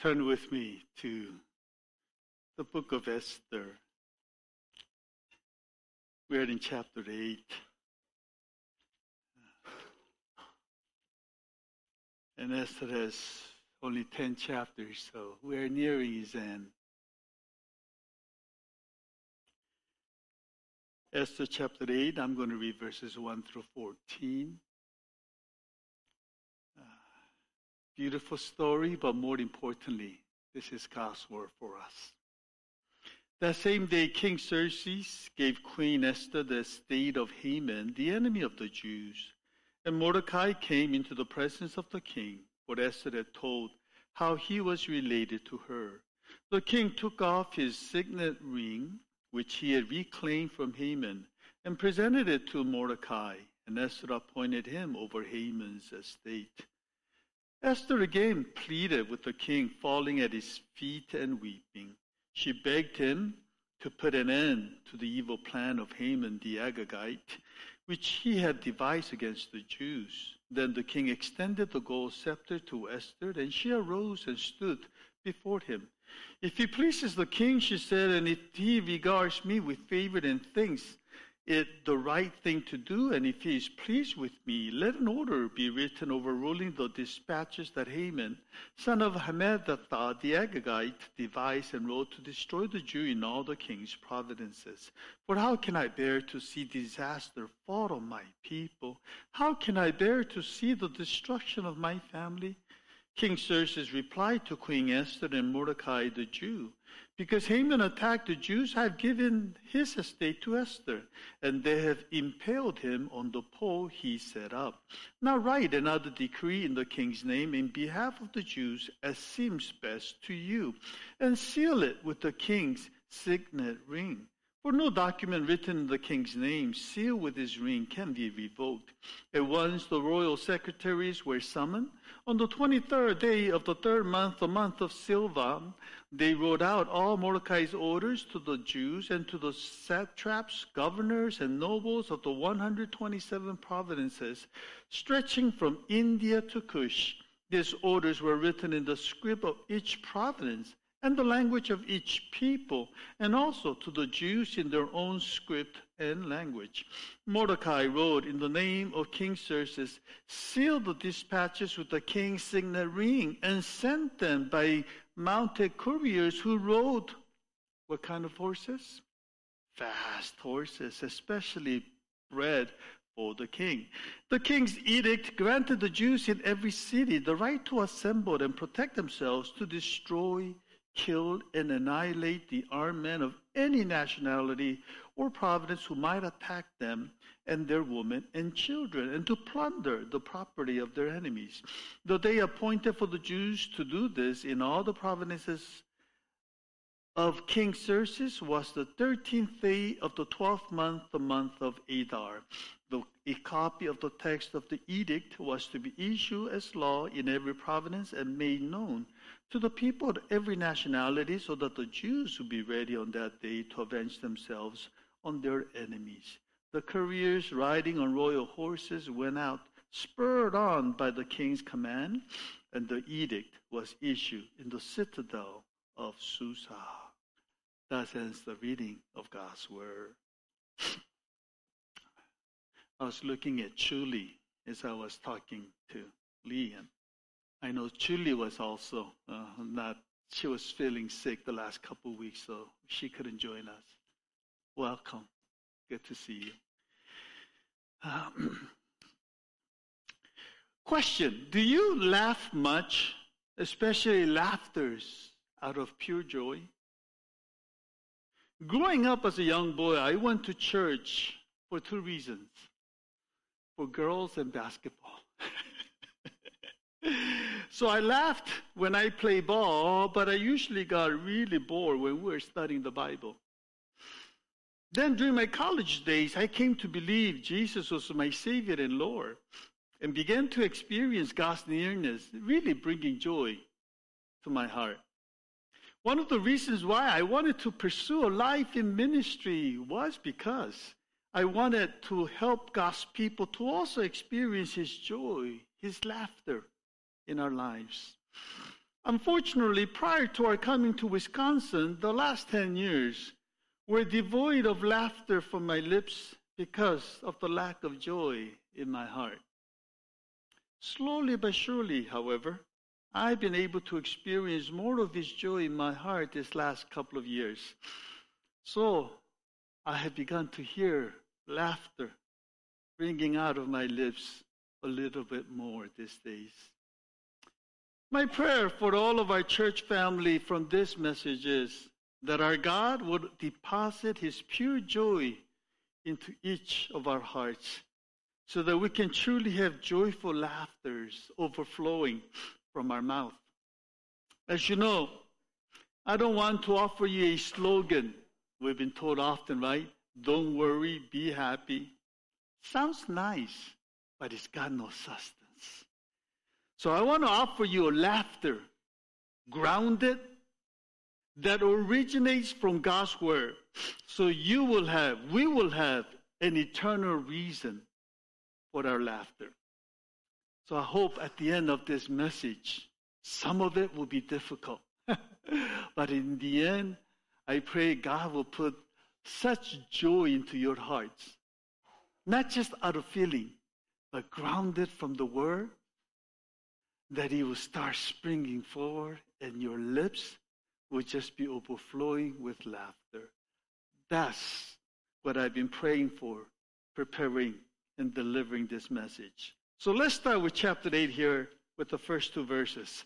Turn with me to the book of Esther. We're in chapter 8. And Esther has only 10 chapters, so we're nearing its end. Esther chapter 8, I'm going to read verses 1 through 14. Beautiful story, but more importantly, this is God's word for us. That same day, King Xerxes gave Queen Esther the estate of Haman, the enemy of the Jews. And Mordecai came into the presence of the king, for Esther had told how he was related to her. The king took off his signet ring, which he had reclaimed from Haman, and presented it to Mordecai, and Esther appointed him over Haman's estate. Esther again pleaded with the king, falling at his feet and weeping. She begged him to put an end to the evil plan of Haman the Agagite, which he had devised against the Jews. Then the king extended the gold scepter to Esther, and she arose and stood before him. If he pleases the king, she said, and if he regards me with favor and thinks it the right thing to do, and if he is pleased with me, let an order be written overruling the dispatches that Haman, son of Hammedatha the Agagite, devised and wrote to destroy the Jew in all the king's provinces. For how can I bear to see disaster fall on my people? How can I bear to see the destruction of my family? King Xerxes replied to Queen Esther and Mordecai the Jew, because Haman attacked the Jews, I have given his estate to Esther, and they have impaled him on the pole he set up. Now write another decree in the king's name in behalf of the Jews as seems best to you, and seal it with the king's signet ring. For no document written in the king's name, sealed with his ring, can be revoked. At once the royal secretaries were summoned. On the 23rd day of the third month, the month of Silvan, they wrote out all Mordecai's orders to the Jews and to the satraps, governors, and nobles of the 127 provinces, stretching from India to Cush. These orders were written in the script of each province and the language of each people, and also to the Jews in their own script and language. Mordecai wrote in the name of King Xerxes, sealed the dispatches with the king's signet ring, and sent them by mounted couriers who rode what kind of horses? Fast horses, especially bred for the king. The king's edict granted the Jews in every city the right to assemble and protect themselves to destroy, kill, and annihilate the armed men of any nationality or province who might attack them and their women and children, and to plunder the property of their enemies. The day appointed for the Jews to do this in all the provinces of King Xerxes was the 13th day of the 12th month, the month of Adar. A copy of the text of the edict was to be issued as law in every province and made known to the people of every nationality, so that the Jews would be ready on that day to avenge themselves on their enemies. The couriers riding on royal horses went out, spurred on by the king's command, and the edict was issued in the citadel of Susa. That ends the reading of God's word. I was looking at Julie as I was talking to Liam. I know Julie was also she was feeling sick the last couple of weeks, so she couldn't join us. Welcome. Good to see you. Question, do you laugh much, especially laughters, out of pure joy? Growing up as a young boy, I went to church for two reasons. For girls and basketball. So I laughed when I played ball, but I usually got really bored when we were studying the Bible. Then during my college days, I came to believe Jesus was my Savior and Lord, and began to experience God's nearness, really bringing joy to my heart. One of the reasons why I wanted to pursue a life in ministry was because I wanted to help God's people to also experience His joy, His laughter in our lives. Unfortunately, prior to our coming to Wisconsin, the last 10 years were devoid of laughter from my lips because of the lack of joy in my heart. Slowly but surely, however, I've been able to experience more of this joy in my heart this last couple of years. So I have begun to hear laughter ringing out of my lips a little bit more these days. My prayer for all of our church family from this message is that our God would deposit His pure joy into each of our hearts so that we can truly have joyful laughters overflowing from our mouth. As you know, I don't want to offer you a slogan. We've been told often, right? Don't worry, be happy. Sounds nice, but it's got no substance. So I want to offer you a laughter, grounded, that originates from God's Word. So we will have an eternal reason for our laughter. So I hope at the end of this message, some of it will be difficult. But in the end, I pray God will put such joy into your hearts. Not just out of feeling, but grounded from the Word, that He will start springing forward and your lips will just be overflowing with laughter. That's what I've been praying for, preparing and delivering this message. So let's start with chapter 8 here with the first 2 verses.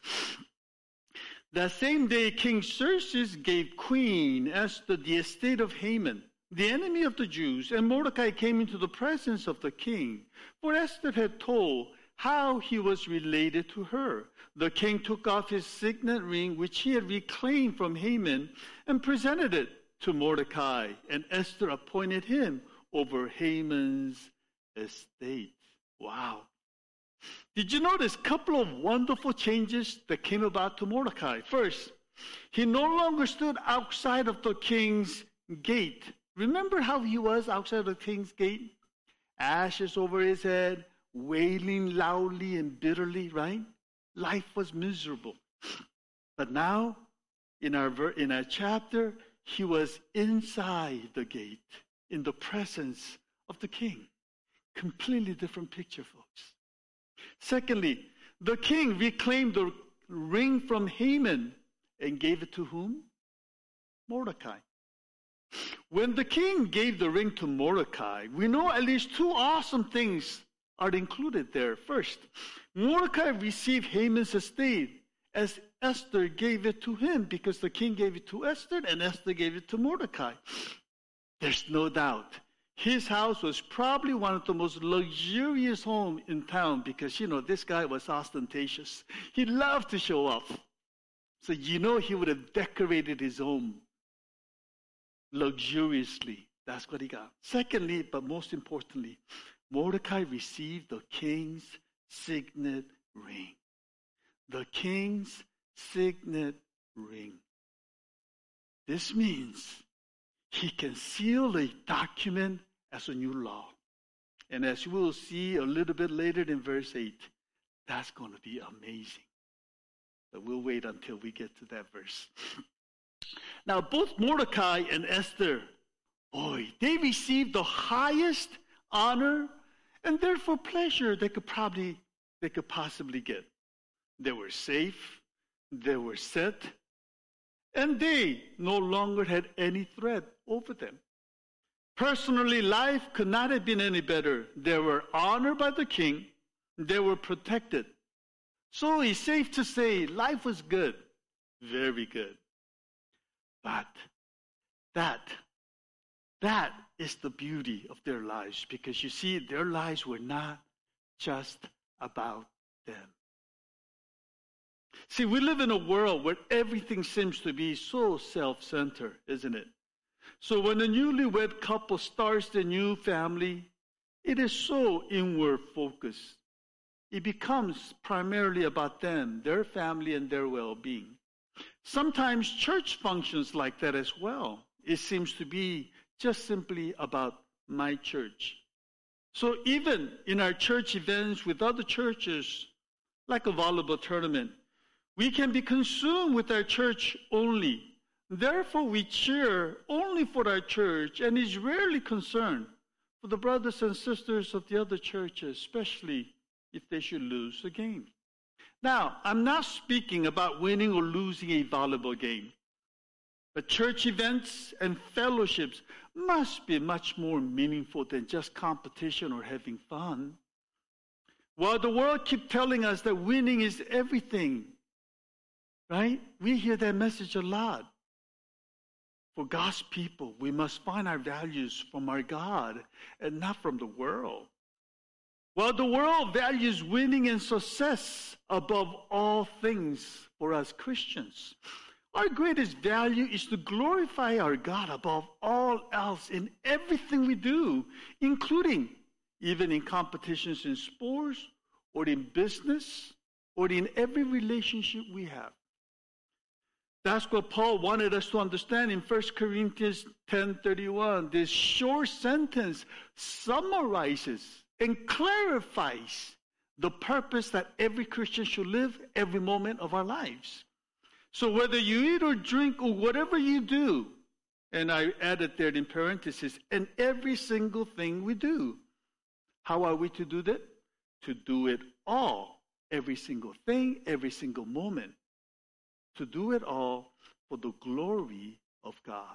That same day, King Xerxes gave Queen Esther the estate of Haman, the enemy of the Jews, and Mordecai came into the presence of the king, for Esther had told how he was related to her. The king took off his signet ring, which he had reclaimed from Haman, and presented it to Mordecai, and Esther appointed him over Haman's estate. Wow. Did you notice a couple of wonderful changes that came about to Mordecai? First, he no longer stood outside of the king's gate. Remember how he was outside of the king's gate? Ashes over his head, wailing loudly and bitterly, right? Life was miserable. But now, in our chapter, he was inside the gate, in the presence of the king. Completely different picture, folks. Secondly, the king reclaimed the ring from Haman and gave it to whom? Mordecai. When the king gave the ring to Mordecai, we know at least 2 awesome things are included there. First, Mordecai received Haman's estate as Esther gave it to him, because the king gave it to Esther and Esther gave it to Mordecai. There's no doubt his house was probably one of the most luxurious homes in town, because, this guy was ostentatious. He loved to show off. So he would have decorated his home luxuriously. That's what he got. Secondly, but most importantly, Mordecai received the king's signet ring. The king's signet ring. This means he can seal a document as a new law. And as we will see a little bit later in verse 8, that's going to be amazing. But we'll wait until we get to that verse. Now, both Mordecai and Esther, they received the highest honor and therefore pleasure they could possibly get. They were safe, they were set, and they no longer had any threat over them. Personally, life could not have been any better. They were honored by the king, they were protected. So it's safe to say life was good, very good. But that is the beauty of their lives, because you see, their lives were not just about them. See, we live in a world where everything seems to be so self-centered, isn't it? So when a newlywed couple starts their new family, it is so inward focused. It becomes primarily about them, their family, and their well-being. Sometimes church functions like that as well. It seems to be just simply about my church. So even in our church events with other churches, like a volleyball tournament, We can be consumed with our church only. Therefore, we cheer only for our church and is rarely concerned for the brothers and sisters of the other churches, especially if they should lose the game. Now, I'm not speaking about winning or losing a volleyball game. But church events and fellowships must be much more meaningful than just competition or having fun. While the world keeps telling us that winning is everything, right? We hear that message a lot. For God's people, we must find our values from our God and not from the world. While the world values winning and success above all things for us Christians, our greatest value is to glorify our God above all else in everything we do, including even in competitions in sports or in business or in every relationship we have. That's what Paul wanted us to understand in 1 Corinthians 10:31. This short sentence summarizes and clarifies the purpose that every Christian should live every moment of our lives. So whether you eat or drink or whatever you do, and I added there in parentheses, and every single thing we do. How are we to do that? To do it all, every single thing, every single moment. To do it all for the glory of God.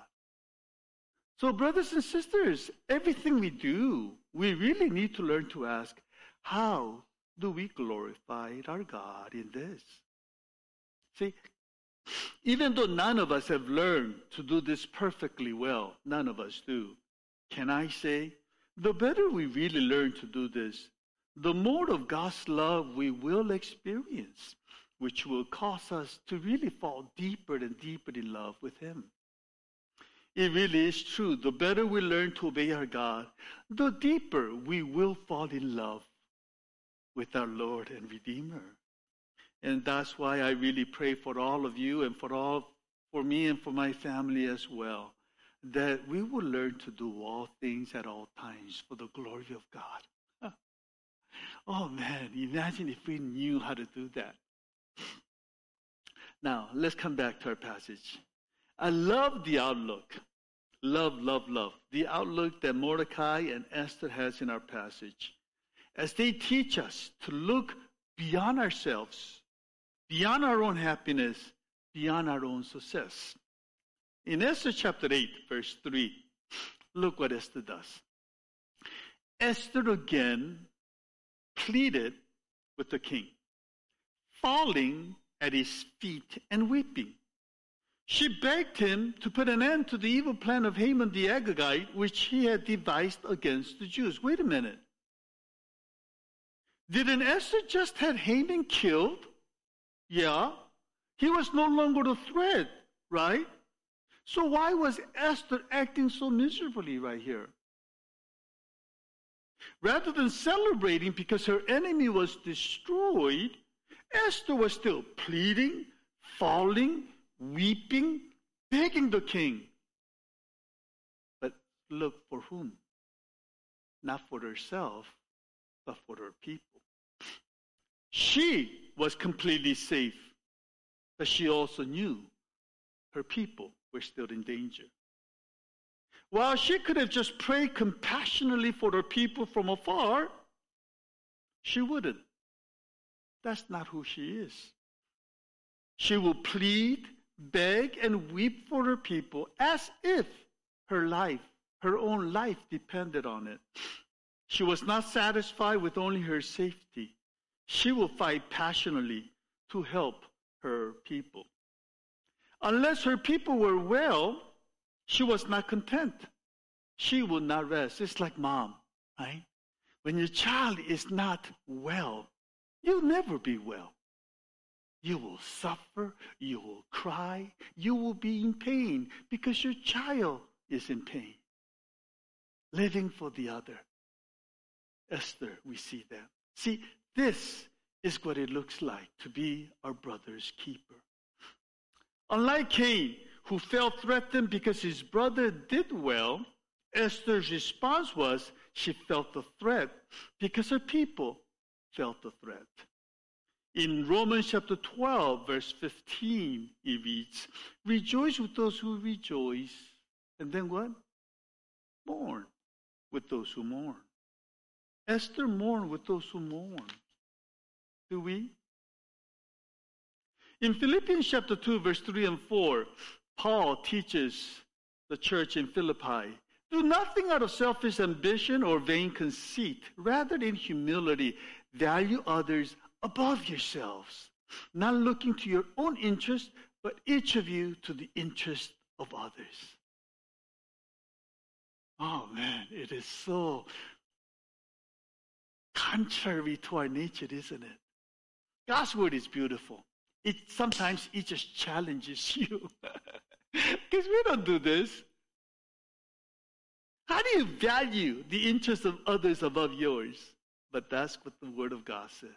So brothers and sisters, everything we do, we really need to learn to ask, how do we glorify our God in this? See, even though none of us have learned to do this perfectly well, none of us do, can I say, the better we really learn to do this, the more of God's love we will experience, which will cause us to really fall deeper and deeper in love with Him. It really is true. The better we learn to obey our God, the deeper we will fall in love with our Lord and Redeemer. And that's why I really pray for all of you and for me and for my family as well, that we will learn to do all things at all times for the glory of God. Oh man, imagine if we knew how to do that. Now, let's come back to our passage. I love the outlook. Love, love, love. The outlook that Mordecai and Esther has in our passage. As they teach us to look beyond ourselves, beyond our own happiness, beyond our own success. In Esther chapter 8, verse 3, look what Esther does. Esther again pleaded with the king, falling at his feet and weeping. She begged him to put an end to the evil plan of Haman the Agagite, which he had devised against the Jews. Wait a minute. Didn't Esther just have Haman killed? Yeah. He was no longer a threat, right? So why was Esther acting so miserably right here? Rather than celebrating because her enemy was destroyed, Esther was still pleading, falling, weeping, begging the king. But look, for whom? Not for herself, but for her people. She was completely safe, but she also knew her people were still in danger. While she could have just prayed compassionately for her people from afar, she wouldn't. That's not who she is. She will plead, beg, and weep for her people as if her life, her own life, depended on it. She was not satisfied with only her safety. She will fight passionately to help her people. Unless her people were well, she was not content. She would not rest. It's like mom, right? When your child is not well, you'll never be well. You will suffer, you will cry, you will be in pain because your child is in pain. Living for the other. Esther, we see that. See, this is what it looks like to be our brother's keeper. Unlike Cain, who felt threatened because his brother did well, Esther's response was she felt the threat because her people felt the threat. In Romans chapter 12, verse 15, it reads, rejoice with those who rejoice, and then what? Mourn with those who mourn. Esther mourned with those who mourn. Do we? In Philippians chapter 2, verse 3 and 4, Paul teaches the church in Philippi, do nothing out of selfish ambition or vain conceit. Rather, in humility, value others above yourselves, not looking to your own interest, but each of you to the interest of others. Oh man, it is so contrary to our nature, isn't it? God's word is beautiful. Sometimes it just challenges you. Because we don't do this. How do you value the interests of others above yours? But that's what the Word of God says.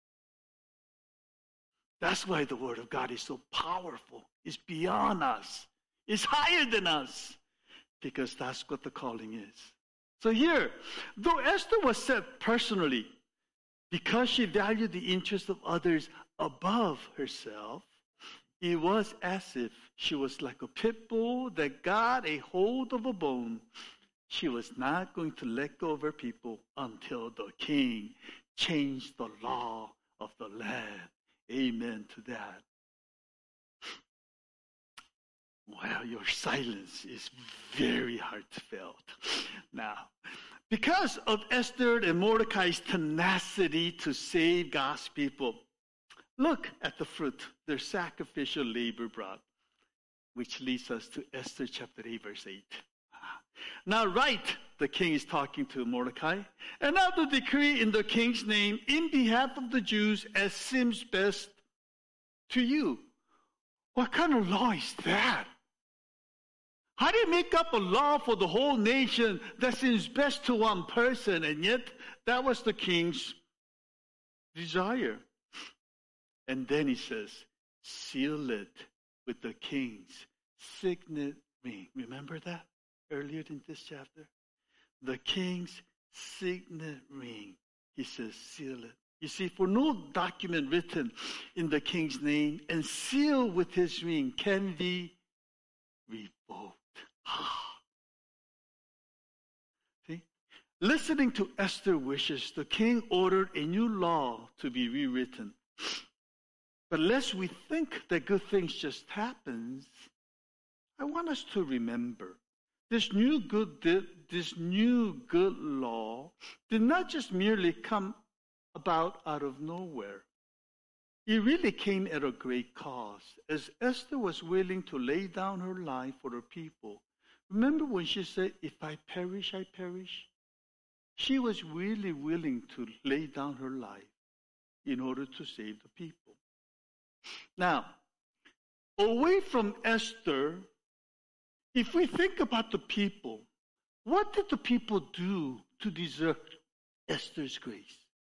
That's why the Word of God is so powerful. It's beyond us. It's higher than us. Because that's what the calling is. So here, though Esther was set personally, because she valued the interests of others above herself, it was as if she was like a pit bull that got a hold of a bone. She was not going to let go of her people until the king changed the law of the land. Amen to that. Well, your silence is very heartfelt. Now, because of Esther and Mordecai's tenacity to save God's people, look at the fruit their sacrificial labor brought, which leads us to Esther chapter 8, verse 8. Now write, the king is talking to Mordecai, and now the decree in the king's name in behalf of the Jews as seems best to you. What kind of law is that? How do you make up a law for the whole nation that seems best to one person? And yet, that was the king's desire. And then he says, seal it with the king's signet ring. Remember that earlier in this chapter? The king's signet ring. He says, seal it. You see, for no document written in the king's name and sealed with his ring can be revoked. See? Listening to Esther's wishes, the king ordered a new law to be rewritten. But lest we think that good things just happens, I want us to remember this new good law did not just merely come about out of nowhere. It really came at a great cost, as Esther was willing to lay down her life for her people. Remember when she said, if I perish, I perish? She was really willing to lay down her life in order to save the people. Now, away from Esther, if we think about the people, what did the people do to deserve Esther's grace?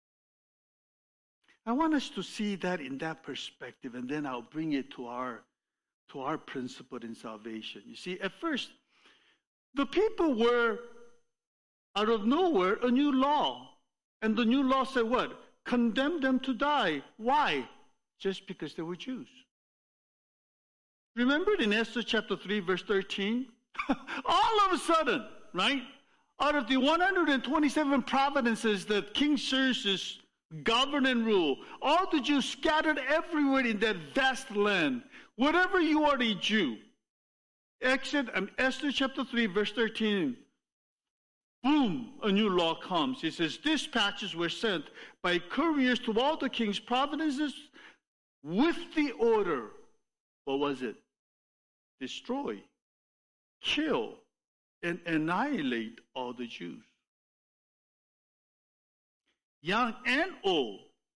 I want us to see that in that perspective, and then I'll bring it to our principle in salvation. You see, at first, the people were, out of nowhere, a new law. And the new law said what? Condemn them to die. Why? Just because they were Jews. Remember in Esther chapter 3, verse 13? All of a sudden, right? Out of the 127 provinces that King Xerxes governed and ruled, all the Jews scattered everywhere in that vast land. Wherever you are a Jew. Esther chapter 3, verse 13. Boom, a new law comes. It says, dispatches were sent by couriers to all the king's provinces with the order. What was it? Destroy, kill, and annihilate all the Jews. Young and old,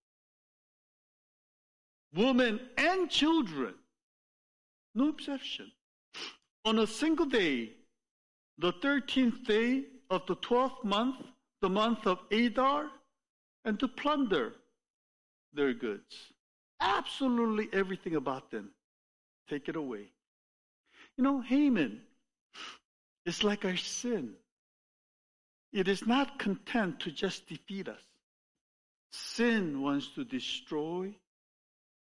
women and children, no exception. On a single day, the 13th day of the 12th month, the month of Adar, and to plunder their goods. Absolutely everything about them. Take it away. You know, Haman is like our sin. It is not content to just defeat us. Sin wants to destroy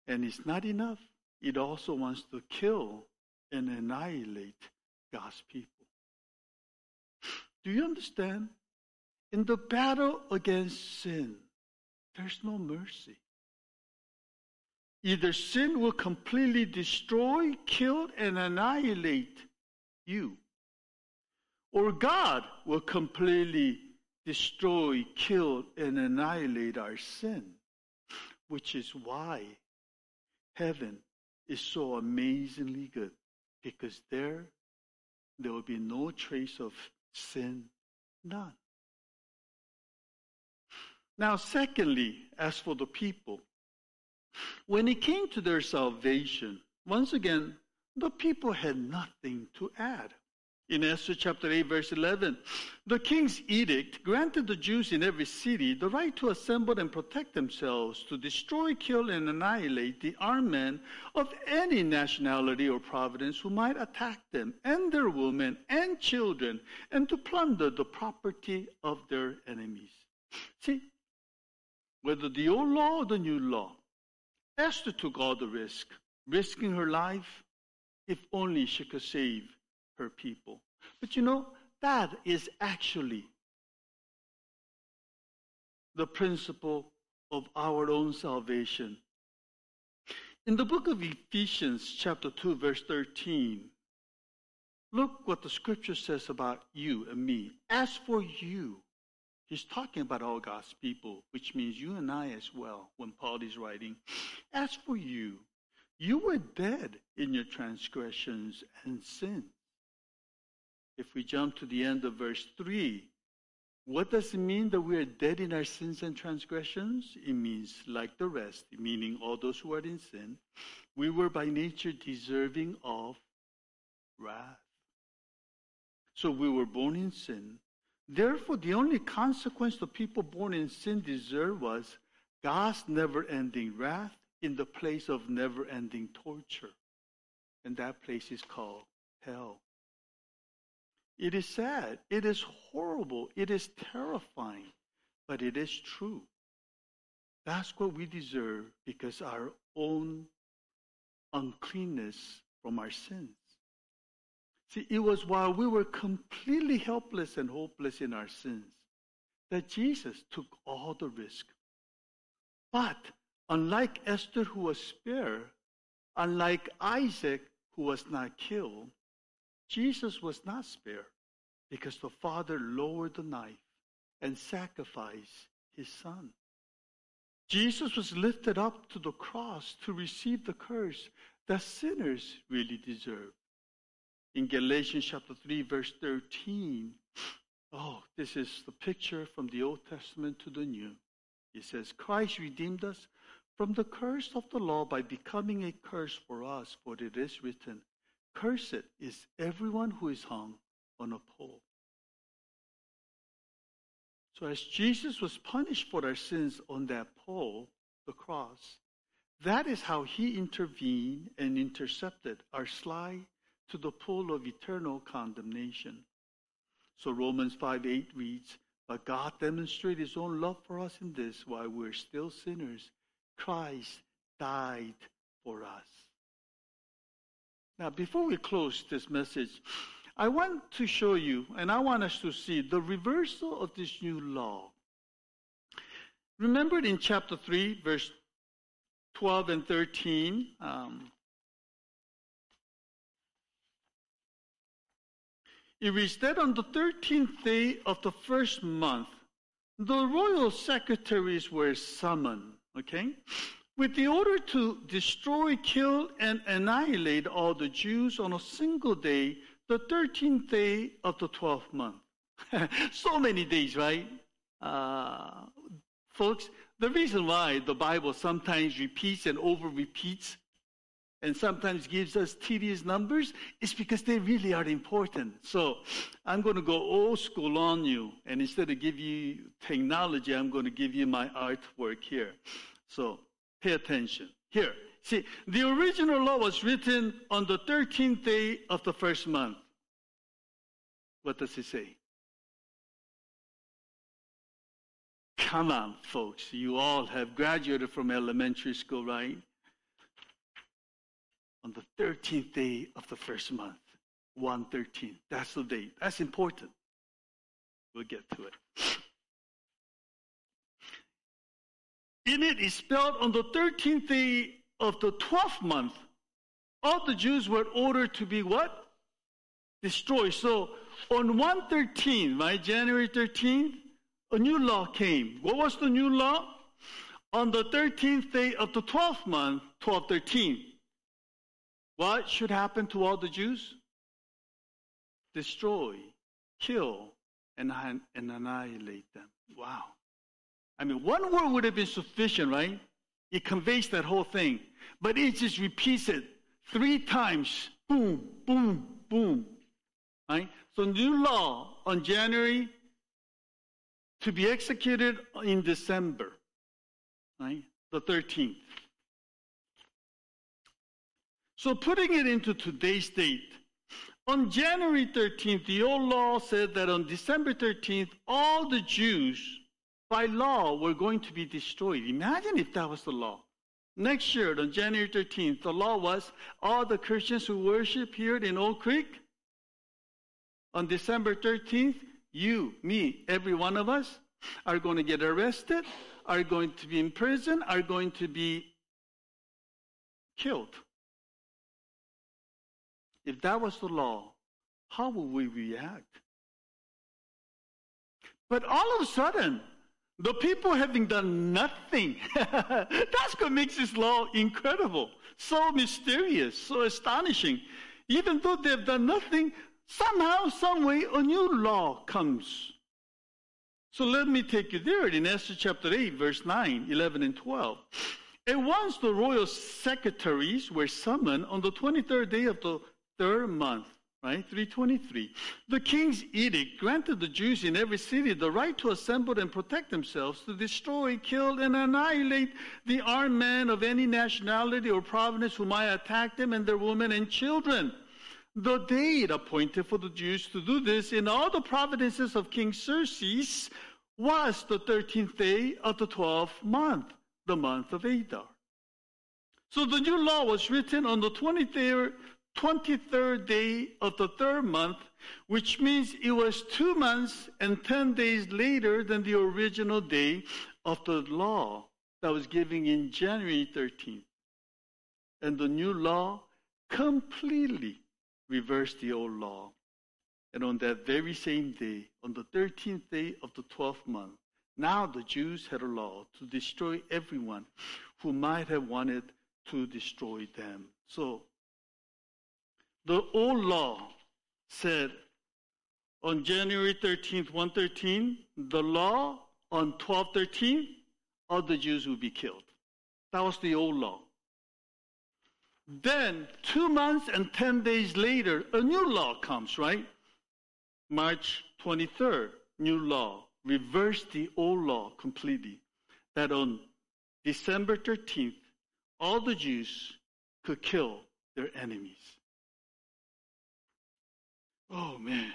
And it's not enough. It also wants to kill and annihilate God's people. Do you understand? In the battle against sin, there's no mercy. Either sin will completely destroy, kill, and annihilate you, or God will completely destroy, kill, and annihilate our sin, which is why heaven is so amazingly good, because there will be no trace of sin, none. Now, secondly, as for the people, when it came to their salvation, once again, the people had nothing to add. In Esther chapter 8, verse 11, the king's edict granted the Jews in every city the right to assemble and protect themselves, to destroy, kill, and annihilate the armed men of any nationality or province who might attack them, and their women and children, and to plunder the property of their enemies. See, whether the old law or the new law, Esther took all the risk, risking her life if only she could save her people. But you know, that is actually the principle of our own salvation. In the book of Ephesians, chapter 2, verse 13, look what the scripture says about you and me. As for you, he's talking about all God's people, which means you and I as well, when Paul is writing. As for you, you were dead in your transgressions and sins. If we jump to the end of verse 3, what does it mean that we are dead in our sins and transgressions? It means, like the rest, meaning all those who are in sin, we were by nature deserving of wrath. So we were born in sin. Therefore, the only consequence the people born in sin deserved was God's never-ending wrath in the place of never-ending torture. And that place is called hell. It is sad. It is horrible. It is terrifying. But it is true. That's what we deserve because our own uncleanness from our sins. See, it was while we were completely helpless and hopeless in our sins that Jesus took all the risk. But unlike Esther, who was spared, unlike Isaac, who was not killed, Jesus was not spared because the Father lowered the knife and sacrificed his Son. Jesus was lifted up to the cross to receive the curse that sinners really deserve. In Galatians chapter 3, verse 13, this is the picture from the Old Testament to the New. It says, Christ redeemed us from the curse of the law by becoming a curse for us, for it is written, cursed is everyone who is hung on a pole. So as Jesus was punished for our sins on that pole, the cross, that is how he intervened and intercepted our slide to the pool of eternal condemnation. So Romans 5:8 reads, but God demonstrated his own love for us in this, while we're still sinners, Christ died for us. Now, before we close this message, I want to show you, and I want us to see, the reversal of this new law. Remember in chapter 3, verse 12 and 13, it reads that on the 13th day of the first month, the royal secretaries were summoned, okay, with the order to destroy, kill, and annihilate all the Jews on a single day, the 13th day of the 12th month. So many days, right? Folks, the reason why the Bible sometimes repeats and over-repeats and sometimes gives us tedious numbers is because they really are important. So I'm going to go old school on you, and instead of give you technology, I'm going to give you my artwork here. So pay attention. Here, see, the original law was written on the 13th day of the first month. What does it say? Come on, folks. You all have graduated from elementary school, right? on the 13th day of the first month. 1/13. That's the date. That's important. We'll get to it. In it is spelled on the 13th day of the 12th month, all the Jews were ordered to be what? Destroyed. So on 1/13, right, January 13th, a new law came. What was the new law? On the 13th day of the 12th month, 12/13, what should happen to all the Jews? Destroy, kill, and annihilate them. Wow. I mean, one word would have been sufficient, right? It conveys that whole thing. But it just repeats it 3 times. Boom, boom, boom. Right? So new law on January to be executed in December. Right? The 13th. So putting it into today's date, on January 13th, the old law said that on December 13th, all the Jews, by law, were going to be destroyed. Imagine if that was the law. Next year, on January 13th, the law was all the Christians who worship here in Oak Creek, on December 13th, you, me, every one of us, are going to get arrested, are going to be in prison, are going to be killed. If that was the law, how would we react? But all of a sudden, the people having done nothing, that's what makes this law incredible, so mysterious, so astonishing. Even though they've done nothing, somehow, some way, a new law comes. So let me take you there in Esther chapter 8, verse 9, 11, and 12. At once the royal secretaries were summoned on the 23rd day of the 3rd month, right, 323. The king's edict granted the Jews in every city the right to assemble and protect themselves, to destroy, kill, and annihilate the armed men of any nationality or province who might attack them and their women and children. The date appointed for the Jews to do this in all the provinces of King Xerxes was the 13th day of the 12th month, the month of Adar. So the new law was written on the 23rd day of the 3rd month, which means it was 2 months and 10 days later than the original day of the law that was given in January 13th. And the new law completely reversed the old law. And on that very same day, on the 13th day of the 12th month, now the Jews had a law to destroy everyone who might have wanted to destroy them. So the old law said on January 13th, 113, the law on 12/13, all the Jews would be killed. That was the old law. Then 2 months and 10 days later, a new law comes, right? March 23rd, new law, reversed the old law completely. That on December 13th, all the Jews could kill their enemies. Oh, man.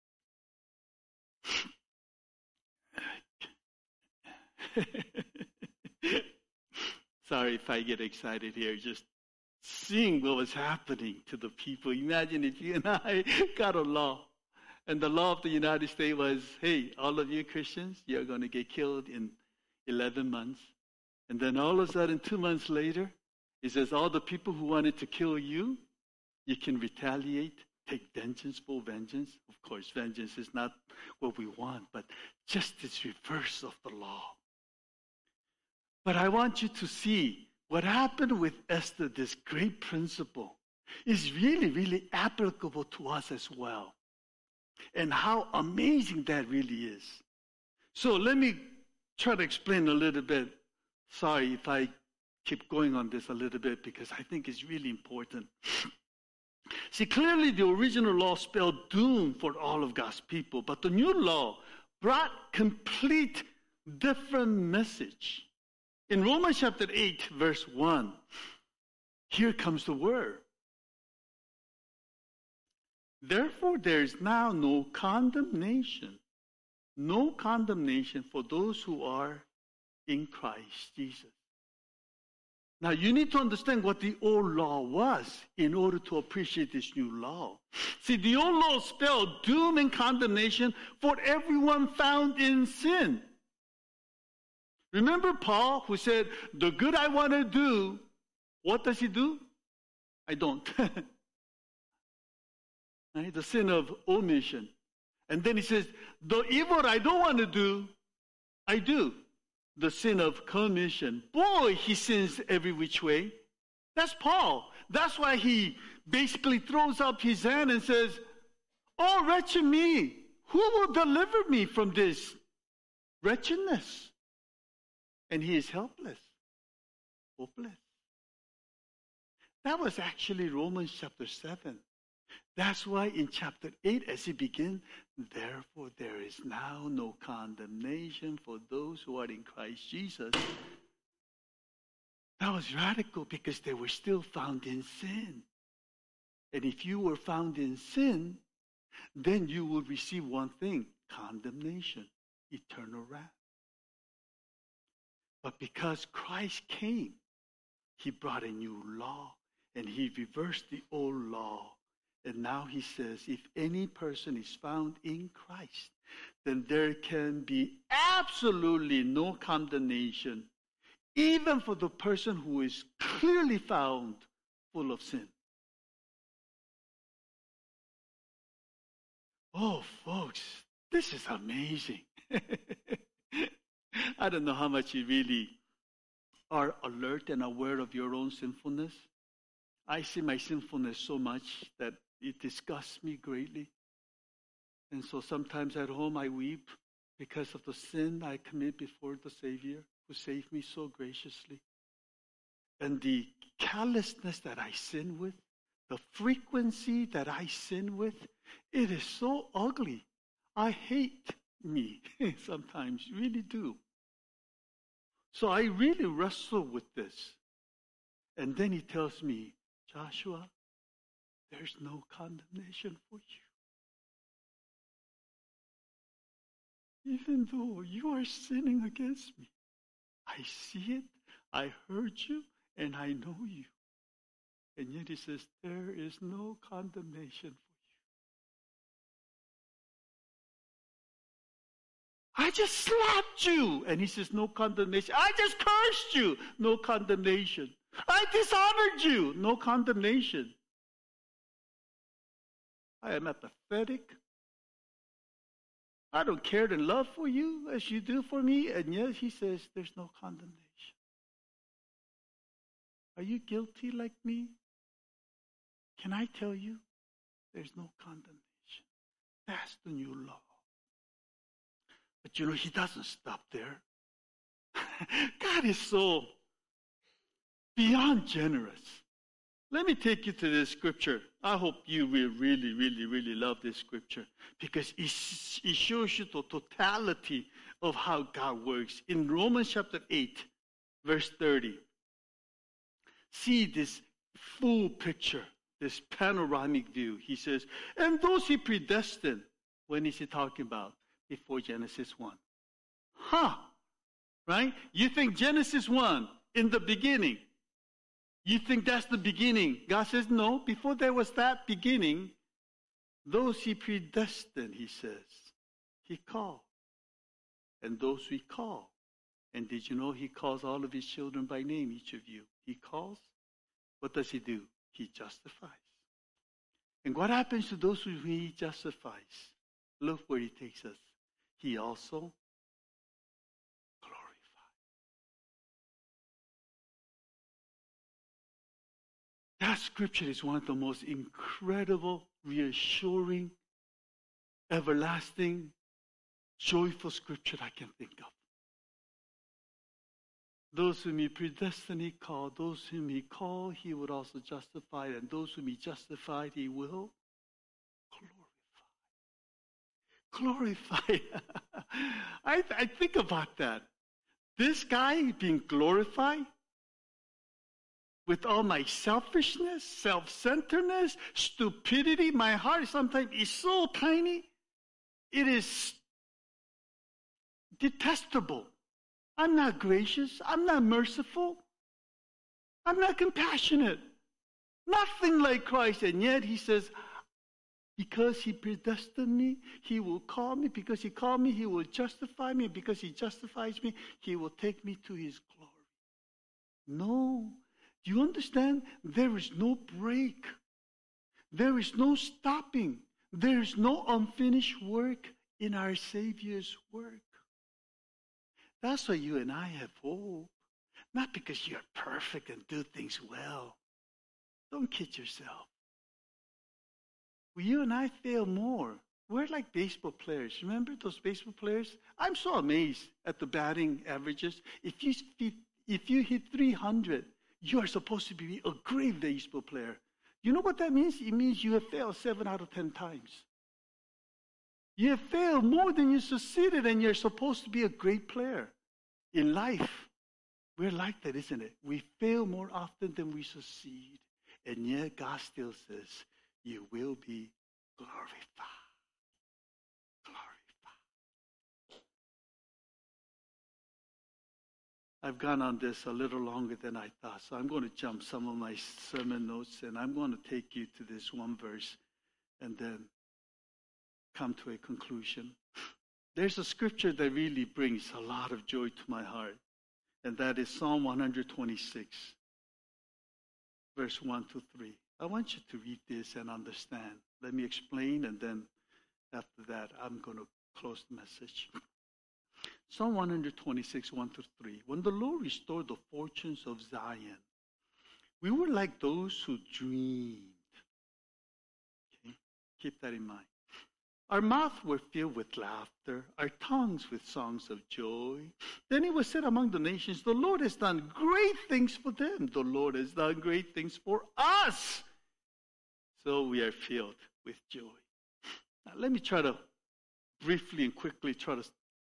Sorry if I get excited here, just seeing what was happening to the people. Imagine if you and I got a law, and the law of the United States was, hey, all of you Christians, you're going to get killed in 11 months. And then all of a sudden, 2 months later, it says all the people who wanted to kill you, you can retaliate, take vengeance, full vengeance. Of course, vengeance is not what we want, but just this reverse of the law. But I want you to see what happened with Esther, this great principle, is really, really applicable to us as well. And how amazing that really is. So let me try to explain a little bit. Sorry if I keep going on this a little bit, because I think it's really important. See, clearly the original law spelled doom for all of God's people, but the new law brought complete different message. In Romans chapter 8, verse 1, here comes the word. Therefore, there is now no condemnation for those who are in Christ Jesus. Now, you need to understand what the old law was in order to appreciate this new law. See, the old law spelled doom and condemnation for everyone found in sin. Remember Paul who said, the good I want to do, what does he do? I don't. Right? The sin of omission. And then he says, the evil I don't want to do, I do. The sin of commission. Boy, he sins every which way. That's Paul. That's why he basically throws up his hand and says, oh, wretched me, who will deliver me from this wretchedness? And he is helpless, hopeless. That was actually Romans chapter 7. That's why in chapter 8, as he begins, therefore there is now no condemnation for those who are in Christ Jesus. That was radical because they were still found in sin. And if you were found in sin, then you will receive one thing, condemnation, eternal wrath. But because Christ came, he brought a new law and he reversed the old law. And now he says, if any person is found in Christ, then there can be absolutely no condemnation, even for the person who is clearly found full of sin. Oh, folks, this is amazing. I don't know how much you really are alert and aware of your own sinfulness. I see my sinfulness so much that it disgusts me greatly. And so sometimes at home I weep because of the sin I commit before the Savior who saved me so graciously. And the callousness that I sin with, the frequency that I sin with, it is so ugly. I hate me sometimes, really do. So I really wrestle with this. And then he tells me, Joshua, there's no condemnation for you. Even though you are sinning against me, I see it, I heard you, and I know you. And yet he says, there is no condemnation for you. I just slapped you. And he says, no condemnation. I just cursed you. No condemnation. I dishonored you. No condemnation. I am apathetic. I don't care in love for you as you do for me. And yet he says, there's no condemnation. Are you guilty like me? Can I tell you? There's no condemnation. That's the new law. But you know, he doesn't stop there. God is so beyond generous. Let me take you to this scripture. I hope you will really, really, really love this scripture because it shows you the totality of how God works. In Romans chapter 8, verse 30, see this full picture, this panoramic view. He says, and those he predestined, when is he talking about? Before Genesis 1. Right? You think Genesis 1, in the beginning, you think that's the beginning. God says, no, before there was that beginning, those he predestined, he says, he called. And those we call. And did you know he calls all of his children by name, each of you? He calls. What does he do? He justifies. And what happens to those who he justifies? Look where he takes us. He also glorifies. That scripture is one of the most incredible, reassuring, everlasting, joyful scripture I can think of. Those whom he predestined, he called. Those whom he called, he would also justify. And those whom he justified, he will glorify. I think about that. This guy being glorified with all my selfishness, self-centeredness, stupidity. My heart sometimes is so tiny. It is detestable. I'm not gracious. I'm not merciful. I'm not compassionate. Nothing like Christ. And yet he says, because he predestined me, he will call me. Because he called me, he will justify me. Because he justifies me, he will take me to his glory. No. Do you understand? There is no break. There is no stopping. There is no unfinished work in our Savior's work. That's why you and I have hope. Not because you're perfect and do things well. Don't kid yourself. Well, you and I fail more. We're like baseball players. Remember those baseball players? I'm so amazed at the batting averages. If you hit 300, you are supposed to be a great baseball player. You know what that means? It means you have failed 7 out of 10 times. You have failed more than you succeeded, and you're supposed to be a great player. In life, we're like that, isn't it? We fail more often than we succeed. And yet God still says, you will be glorified. Glorified. I've gone on this a little longer than I thought, so I'm going to jump some of my sermon notes, and I'm going to take you to this one verse and then come to a conclusion. There's a scripture that really brings a lot of joy to my heart, and that is Psalm 126, verse 1 to 3. I want you to read this and understand. Let me explain, and then after that, I'm going to close the message. Psalm 126, 1 to 3. When the Lord restored the fortunes of Zion, we were like those who dreamed. Okay? Keep that in mind. Our mouths were filled with laughter, our tongues with songs of joy. Then it was said among the nations, the Lord has done great things for them. The Lord has done great things for us. So we are filled with joy. Now, let me try to briefly and quickly try to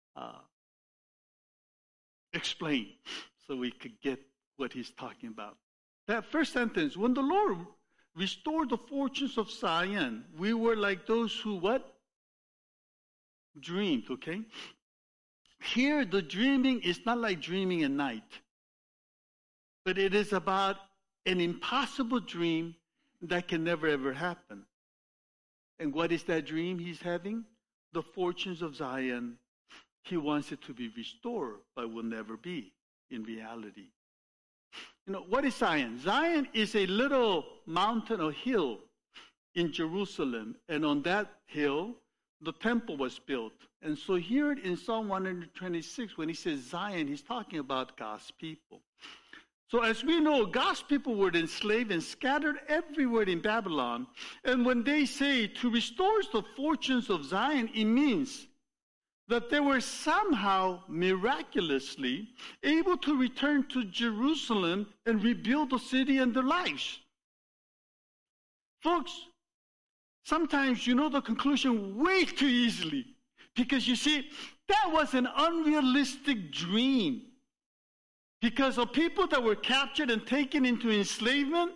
explain so we could get what he's talking about. That first sentence, when the Lord restored the fortunes of Zion, we were like those who what? Dreamed, okay? Here, the dreaming is not like dreaming at night, but it is about an impossible dream that can never ever happen. And what is that dream he's having? The fortunes of Zion. He wants it to be restored, but will never be in reality. You know, what is Zion? Zion is a little mountain or hill in Jerusalem, and on that hill, the temple was built. And so here in Psalm 126, when he says Zion, he's talking about God's people. So as we know, God's people were enslaved and scattered everywhere in Babylon. And when they say to restore the fortunes of Zion, it means that they were somehow miraculously able to return to Jerusalem and rebuild the city and their lives. Folks, sometimes you know the conclusion way too easily, because you see, that was an unrealistic dream. Because of people that were captured and taken into enslavement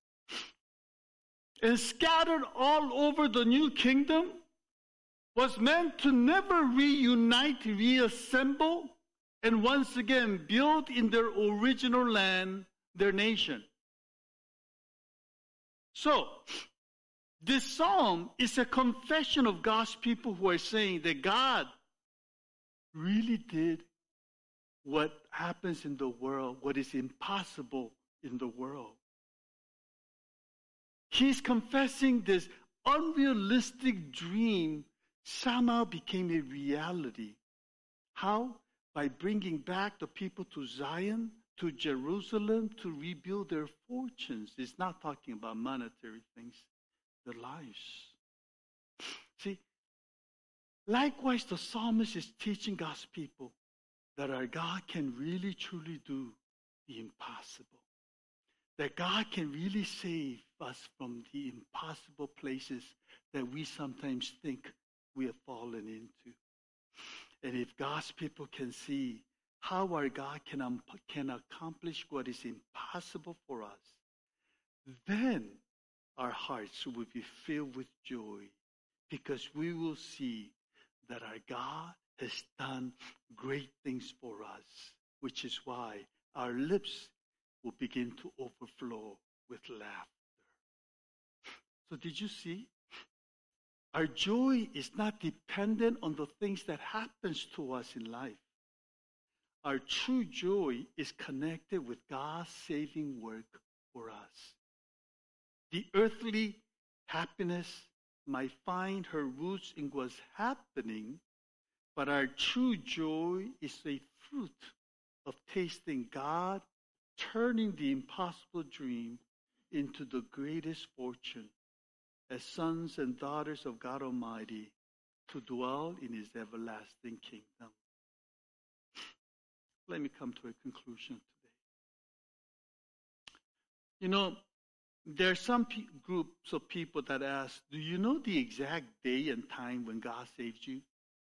and scattered all over the new kingdom was meant to never reunite, reassemble, and once again build in their original land, their nation. So, this psalm is a confession of God's people who are saying that God really did what happens in the world, what is impossible in the world. He's confessing this unrealistic dream somehow became a reality. How? By bringing back the people to Zion, to Jerusalem, to rebuild their fortunes. It's not talking about monetary things, their lives. See, likewise, the psalmist is teaching God's people that our God can really, truly do the impossible. That God can really save us from the impossible places that we sometimes think we have fallen into. And if God's people can see how our God can accomplish what is impossible for us, then our hearts will be filled with joy, because we will see that our God has done great things for us, which is why our lips will begin to overflow with laughter. So did you see? Our joy is not dependent on the things that happens to us in life. Our true joy is connected with God's saving work for us. The earthly happiness might find her roots in what's happening, but our true joy is a fruit of tasting God, turning the impossible dream into the greatest fortune as sons and daughters of God Almighty to dwell in His everlasting kingdom. Let me come to a conclusion today. You know, there are some groups of people that ask, do you know the exact day and time when God saved you?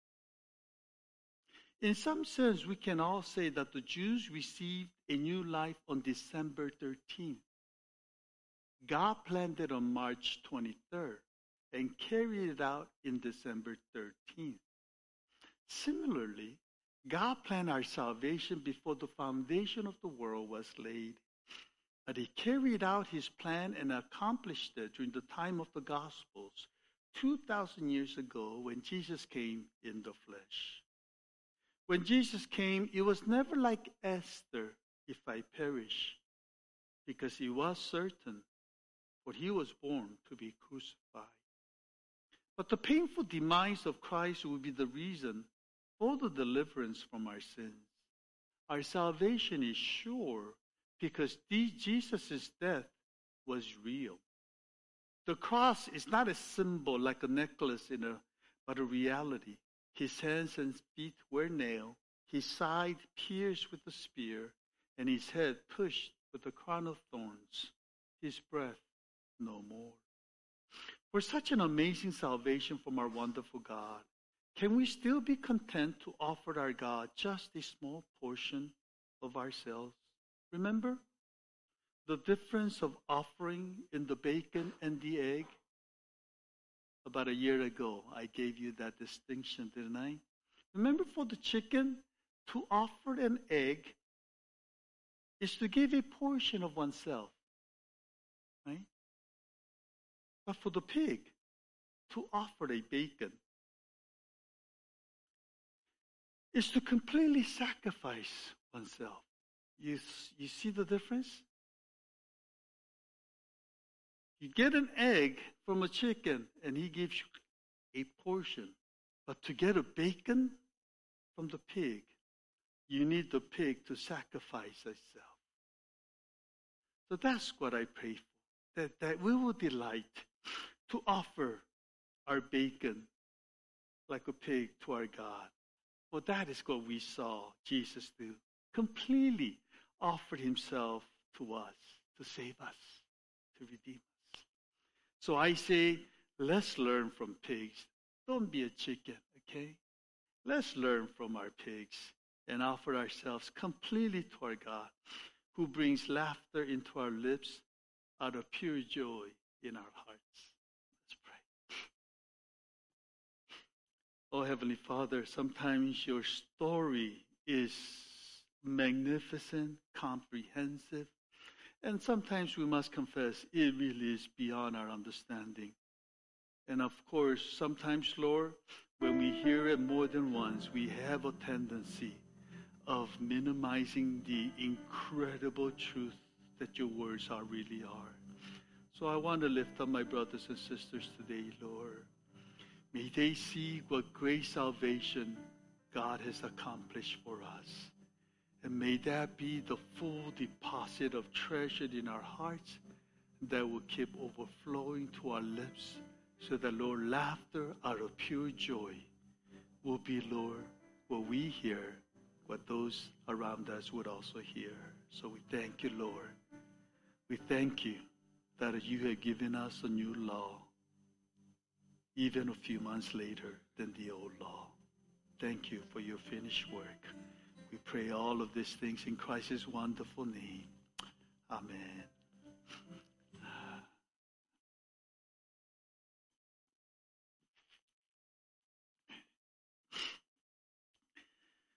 In some sense, we can all say that the Jews received a new life on December 13th. God planned it on March 23rd and carried it out in December 13th. Similarly, God planned our salvation before the foundation of the world was laid. But He carried out His plan and accomplished it during the time of the Gospels 2,000 years ago when Jesus came in the flesh. When Jesus came, it was never like Esther, if I perish, because He was certain, for He was born to be crucified. But the painful demise of Christ will be the reason for the deliverance from our sins. Our salvation is sure because Jesus' death was real. The cross is not a symbol like a necklace but a reality. His hands and feet were nailed, His side pierced with a spear, and His head pushed with a crown of thorns. His breath no more. For such an amazing salvation from our wonderful God, can we still be content to offer our God just a small portion of ourselves? Remember the difference of offering in the bacon and the egg? About a year ago, I gave you that distinction, didn't I? Remember, for the chicken, to offer an egg is to give a portion of oneself, right? But for the pig, to offer a bacon is to completely sacrifice oneself. You see the difference? You get an egg from a chicken and he gives you a portion. But to get a bacon from the pig, you need the pig to sacrifice itself. So that's what I pray for, that we will delight to offer our bacon like a pig to our God. For that is what we saw Jesus do. Completely offered Himself to us, to save us, to redeem us. So I say, let's learn from pigs. Don't be a chicken, okay? Let's learn from our pigs and offer ourselves completely to our God, who brings laughter into our lips out of pure joy in our hearts. Let's pray. Oh, Heavenly Father, sometimes your story is magnificent, comprehensive, and sometimes we must confess it really is beyond our understanding. And of course, sometimes, Lord, when we hear it more than once, we have a tendency of minimizing the incredible truth that your words really are. So I want to lift up my brothers and sisters today, Lord. May they see what great salvation God has accomplished for us. And may that be the full deposit of treasure in our hearts that will keep overflowing to our lips, so that, Lord, laughter out of pure joy will be, Lord, what we hear, what those around us would also hear. So we thank you, Lord. We thank you that you have given us a new law, even a few months later than the old law. Thank you for your finished work. We pray all of these things in Christ's wonderful name. Amen.